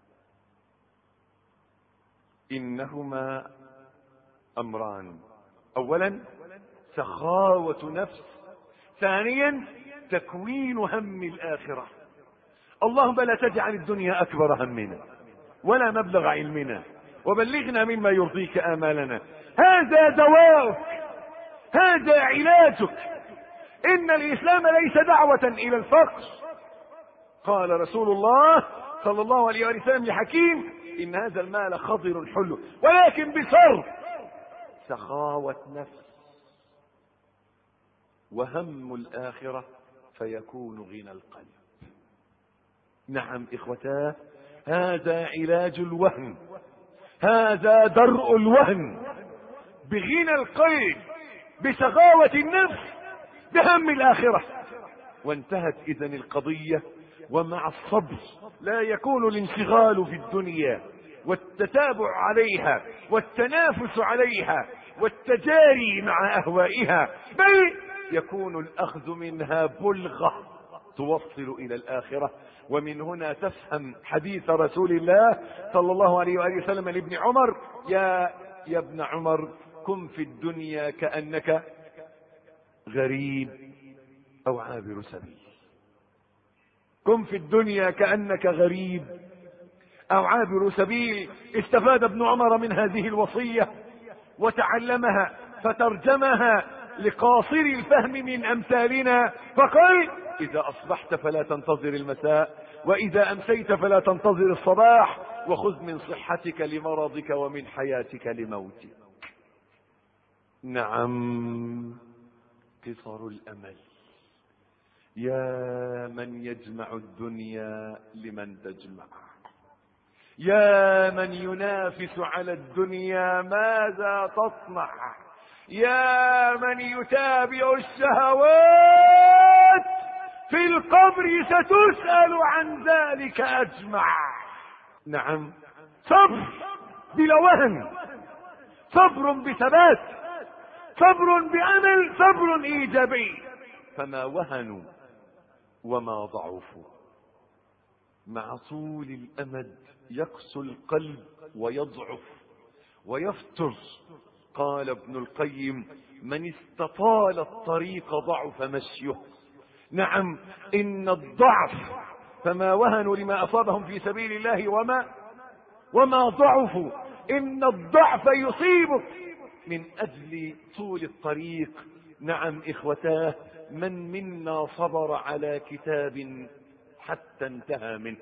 إنهما أمران: أولا سخاوة نفس، ثانيا تكوين هم الآخرة. اللهم لا تجعل الدنيا أكبر همنا ولا مبلغ علمنا، وبلغنا مما يرضيك آمالنا. هذا دواؤك، هذا علاجك. إن الإسلام ليس دعوة إلى الفقر. قال رسول الله صلى الله عليه وسلم لحكيم: إن هذا المال خضر حلو، ولكن بشرط سخاوة نفس وهم الآخرة، فيكون غنى القلب. نعم إخوتاه، هذا علاج الوهن، هذا درء الوهن، بغنى القلب، بسخاوة النفس، بهم الآخرة. وانتهت إذن القضية. ومع الصبر لا يكون الانشغال في الدنيا والتتابع عليها والتنافس عليها والتجاري مع أهوائها، بل يكون الأخذ منها بلغة توصل إلى الآخرة. ومن هنا تفهم حديث رسول الله صلى الله عليه وآله وسلم لابن عمر: يا يا ابن عمر، كن في الدنيا كأنك غريب أو عابر سبيل. كن في الدنيا كأنك غريب أو عابر سبيل. استفاد ابن عمر من هذه الوصية وتعلمها فترجمها لقاصري الفهم من أمثالنا، فقال: إذا أصبحت فلا تنتظر المساء، وإذا أمسيت فلا تنتظر الصباح، وخذ من صحتك لمرضك ومن حياتك لموتك. نعم، قصر الأمل. يا من يجمع الدنيا لمن تجمع، يا من ينافس على الدنيا ماذا تصنع، يا من يتابع الشهوات، في القبر ستسأل عن ذلك أجمع. نعم، صبر بلا وهن، صبر بثبات، صبر بأمل، صبر إيجابي. فما وهنوا وما ضعفوا. مع طول الأمد يقسو القلب ويضعف ويفتر. قال ابن القيم: من استطال الطريق ضعف مشيه. نعم، إن الضعف، فما وهنوا لما أصابهم في سبيل الله وما وما ضعفوا. إن الضعف يصيبك من أجل طول الطريق. نعم إخوتاه، من منا صبر على كتاب حتى انتهى منه؟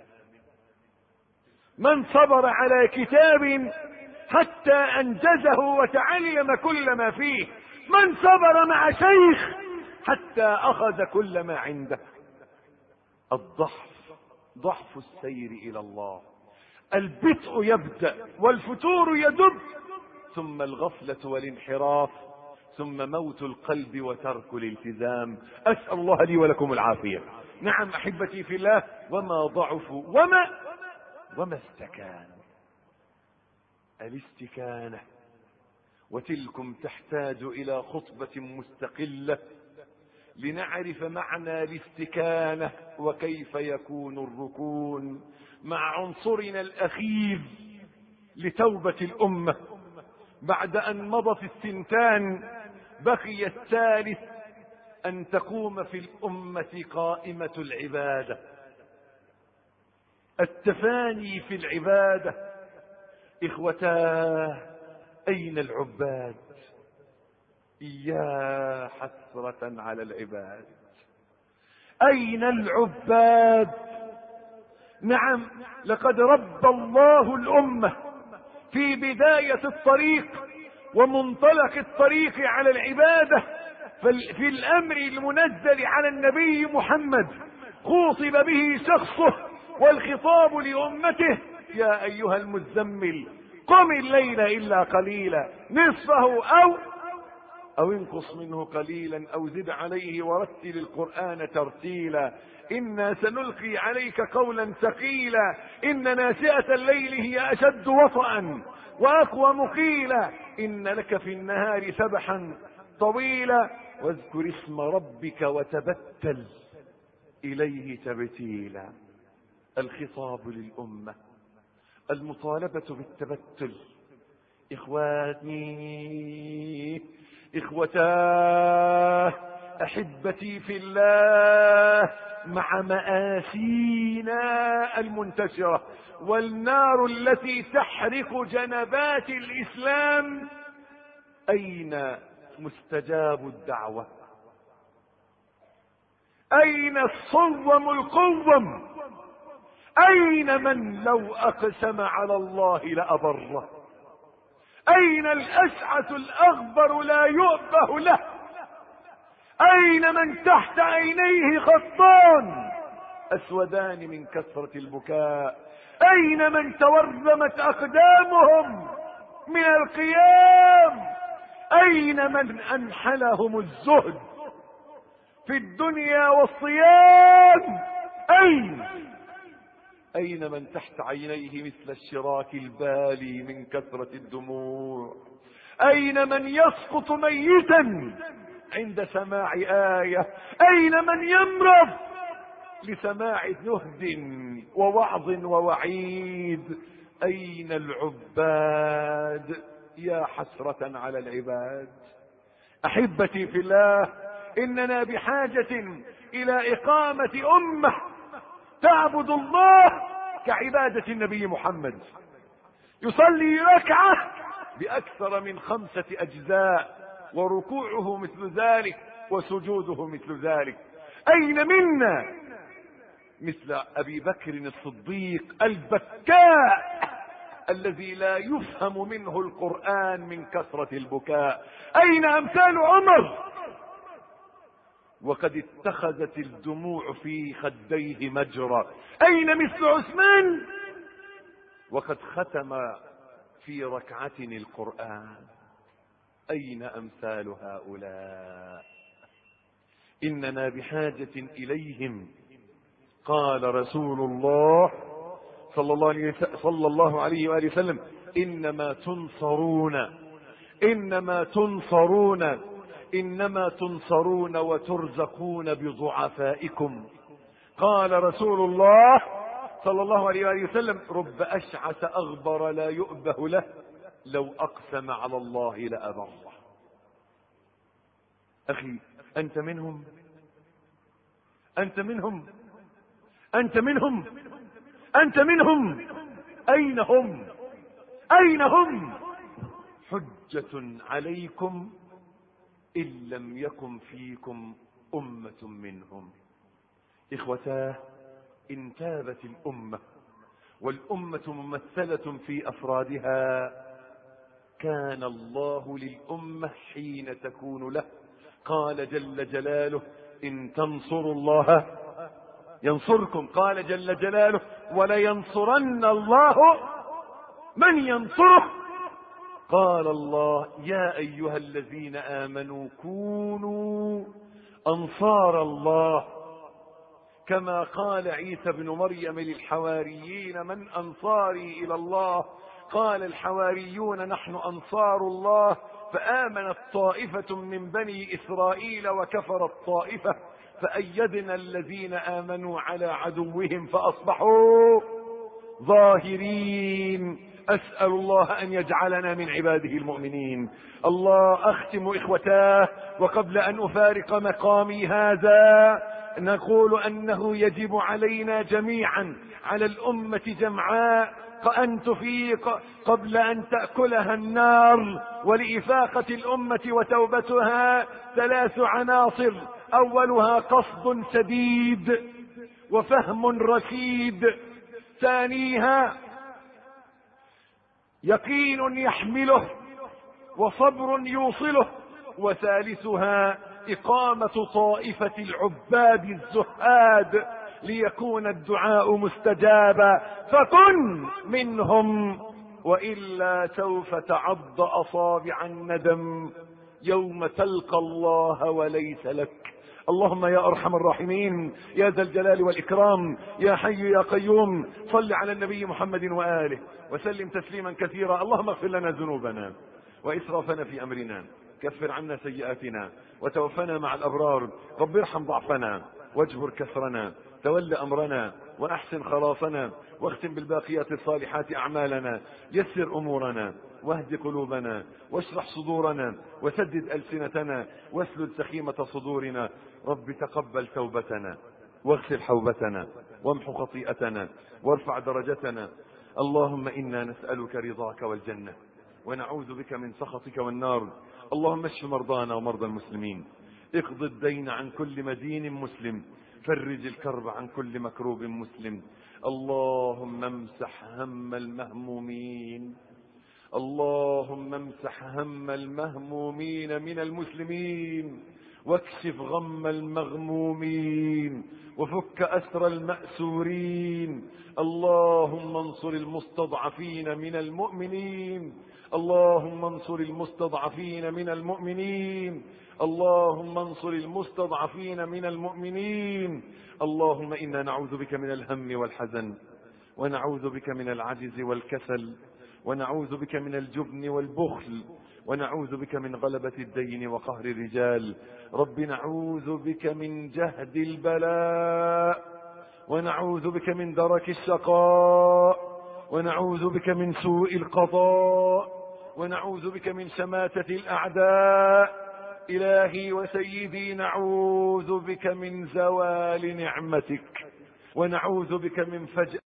من صبر على كتاب حتى أنجزه وتعلم كل ما فيه؟ من صبر مع شيخ حتى أخذ كل ما عنده. الضعف ضعف السير إلى الله. البطء يبدأ والفتور يدب، ثم الغفلة والانحراف، ثم موت القلب وترك الالتزام. أسأل الله لي ولكم العافية. نعم أحبتي في الله، وما ضعفوا وما وما استكانوا. الاستكانة، وتلكم تحتاج إلى خطبة مستقلة لنعرف معنى الاستكانة وكيف يكون الركون مع عنصرنا الأخير لتوبة الأمة. بعد أن مضت السنتان بقي الثالث، أن تقوم في الأمة قائمة العبادة، التفاني في العبادة. إخوتاه، أين العباد؟ يا حسرة على العباد. أين العباد؟ نعم، لقد ربى الله الأمة في بداية الطريق ومنطلق الطريق على العبادة. في الأمر المنزل على النبي محمد خوطب به شخصه، والخطاب لأمته: يا أيها المزمل قم الليل إلا قليلا نصفه أو أو انقص منه قليلا أو زد عليه ورتل القرآن ترتيلا إنا سنلقي عليك قولا ثقيلا إن ناشئة الليل هي أشد وطئا وأقوى مقيلا إن لك في النهار سبحا طويلا واذكر اسم ربك وتبتل إليه تبتيلا. الخطاب للأمة، المطالبة بالتبتل. إخواني، إخوتاه، أحبتي في الله، مع مآسينا المنتشرة والنار التي تحرق جنبات الإسلام، أين مستجاب الدعوة؟ أين الصوم القوم؟ أين من لو أقسم على الله لأبره؟ أين الأشعث الأغبر لا يؤبه له؟ أين من تحت عينيه خطان أسودان من كثرة البكاء؟ أين من تورمت أقدامهم من القيام؟ أين من أنحلهم الزهد في الدنيا والصيام؟ أين أين من تحت عينيه مثل الشراك البالي من كثرة الدموع؟ أين من يسقط ميتا عند سماع آية؟ أين من يمرض لسماع زهد ووعظ ووعيد؟ أين العباد؟ يا حسرة على العباد. أحبتي في الله، إننا بحاجة إلى إقامة أمة تعبد الله كعبادة النبي محمد، يصلي ركعة بأكثر من خمسة أجزاء، وركوعه مثل ذلك وسجوده مثل ذلك. أين منا مثل أبي بكر الصديق البكاء الذي لا يفهم منه القرآن من كثرة البكاء؟ أين أمثال عمر وقد اتخذت الدموع في خديه مجرى؟ أين مثل عثمان وقد ختم في ركعة القرآن؟ أين أمثال هؤلاء؟ إننا بحاجة إليهم. قال رسول الله صلى الله عليه صلى الله عليه وآله وسلم: إنما تنصرون إنما تنصرون إنما تنصرون وترزقون بضعفائكم. قال رسول الله صلى الله عليه وآله وسلم: رب أشعث أغبر لا يؤبه له لو أقسم على الله لأبره. أخي، أنت منهم؟ أنت منهم؟ أنت منهم؟ أنت منهم؟ أين هم؟ أين هم؟ حجة عليكم إن لم يكن فيكم أمة منهم. إخوتاه، إن تابت الأمة والأمة ممثلة في أفرادها، كان الله للأمة حين تكون له قال جل جلاله إن تنصروا الله ينصركم. قال جل جلاله ولينصرن الله من ينصره. قال الله يا أيها الذين آمنوا كونوا أنصار الله، كما قال عيسى بن مريم للحواريين من أنصاري إلى الله؟ قال الحواريون نحن أنصار الله، فآمنت طائفة من بني إسرائيل وكفرت طائفة فأيدنا الذين آمنوا على عدوهم فأصبحوا ظاهرين. أسأل الله أن يجعلنا من عباده المؤمنين. الله أختم إخوتاه، وقبل أن أفارق مقامي هذا نقول أنه يجب علينا جميعا على الأمة جمعاء أن تفيق قبل أن تأكلها النار. ولإفاقة الأمة وتوبتها ثلاث عناصر: أولها قصد سديد وفهم رشيد، ثانيها يقين يحمله وصبر يوصله، وثالثها إقامة طائفة العباد الزهاد ليكون الدعاء مستجابا. فكن منهم، وإلا سوف تعض أصابع الندم يوم تلقى الله وليس لك. اللهم يا أرحم الراحمين يا ذا الجلال والإكرام يا حي يا قيوم، صل على النبي محمد وآله وسلم تسليما كثيرا. اللهم اغفر لنا ذنوبنا وإسرافنا في أمرنا، كفر عنا سيئاتنا وتوفنا مع الأبرار. رب ارحم ضعفنا واجبر كسرنا، تول أمرنا وأحسن خلاصنا، واختم بالباقيات الصالحات أعمالنا، يسر أمورنا واهد قلوبنا واشرح صدورنا وسدد ألسنتنا واسلل سخيمة صدورنا. رب تقبل توبتنا واغسل حوبتنا وامحو خطيئتنا وارفع درجتنا. اللهم إنا نسألك رضاك والجنة ونعوذ بك من سخطك والنار. اللهم اشف مرضانا ومرضى المسلمين، اقض الدين عن كل مدين مسلم، فرج الكرب عن كل مكروب مسلم. اللهم امسح هم المهمومين، اللهم امسح هم المهمومين من المسلمين، واكشف غم المغمومين، وفك أسر المأسورين. اللهم انصر المستضعفين من المؤمنين، اللهم انصر المستضعفين من المؤمنين، اللهم انصر المستضعفين من المؤمنين. اللهم إنا نعوذ بك من الهم والحزن، ونعوذ بك من العجز والكسل، ونعوذ بك من الجبن والبخل، ونعوذ بك من غلبة الدين وقهر الرجال. رب نعوذ بك من جهد البلاء، ونعوذ بك من درك الشقاء، ونعوذ بك من سوء القضاء، ونعوذ بك من شماتة الأعداء. إلهي وسيدي نعوذ بك من زوال نعمتك، ونعوذ بك من فجأة